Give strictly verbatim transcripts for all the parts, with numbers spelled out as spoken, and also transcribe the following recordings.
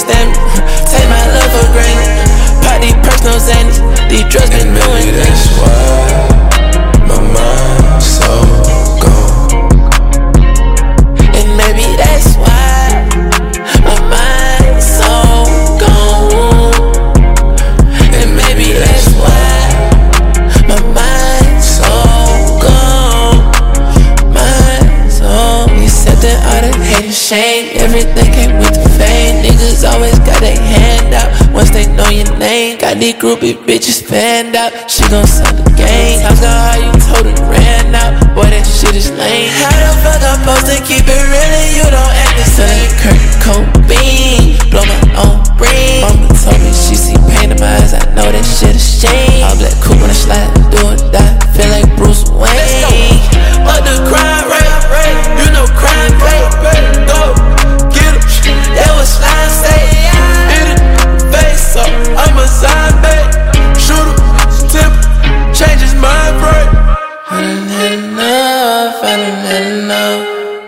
stand me. Take my love for granted. Pop these personal Xannies. These drugs been doing things. That's why my mind's so gone. And maybe that's why my mind's so gone. And maybe that's why my mind's so gone. Mind's so. We accepting all the hate and shame. Everything came with the fame. Niggas always got their hand out once they know your name. Got these groupie bitches fanned out. She gon' sell the game. Times got how you told it ran out. Boy, that shit is lame. How the fuck I'm supposed to keep it real and you don't act the same? Kurt Cobain, blow my own brain. Mama told me she see pain in my eyes. I know that shit is shame. All black coupe when I slide, do or die. Feel like Bruce Wayne. Up the crime rate, you know crime pay. Go get him. That was slime say. Hit it, face up. I'm a zombie. Shoot him, tip, change his mind break. I done had enough, I done had enough.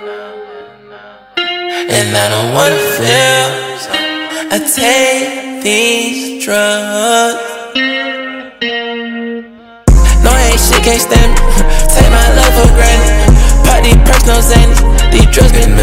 And I don't wanna feel, so I take these drugs. No, ain't shit, can't stand me. Take my love for granted. Pop these personal Xannies. These drugs been